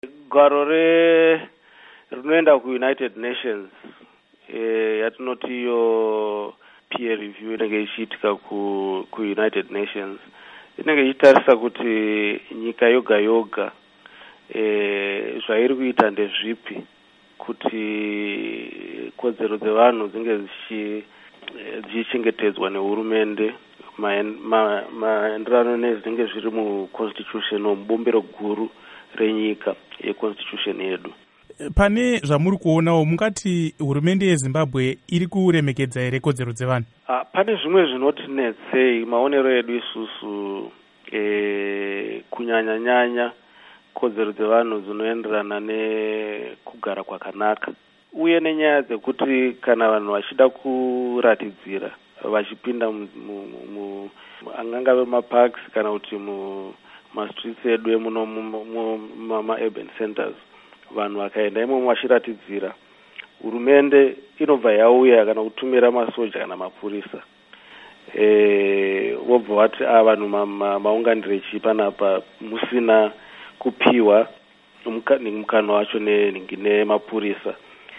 Gwaro rinoenda kuUnited Nations yatinoti iyo peer review inenge ichiitika kuUnited Nations inenge ichitarisa kuti nyika yoga yoga zvairi kuita ndezvipi kuti kodzero dzevanhu dzinge dzichichengetedzwa nehurumende maenderano nezvinenge zviri muconstitution mubumbiro guru renyika yeconstitution yedu. Pane zvamuri kuonawo, mungati hurumende yeZimbabwe iri kuremekedza here kodzero dzevanhu? Pane zvimwe zvinotinetsei maonero edu isusu, kunyanya kodzero dzevanhu dzinoenderana nekugara kwakanaka uye nenyaya dzekuti kana vanhu vachida kuratidzira vachipinda angangave maparks kana kuti mastreets edu emuno muma-urban centers, vanhu vakaenda imomo vachiratidzira, hurumende inobva yauya kana kutumira masoja kana mapurisa, vobva vati vanhu maunganire chipi panapa musina kupiwa mukana wacho nemapurisa.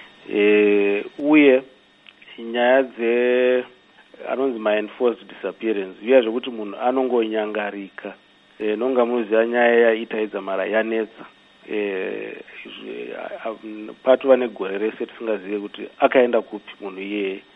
Uye nyaya anonzi ma-enforced disappearance, zviya zvekuti munhu anongonyangarika, nonga muziva nyaya yaitaidza mara yanetsa, patova negore rese tisingazive kuti akaenda kupi munhu iyeye.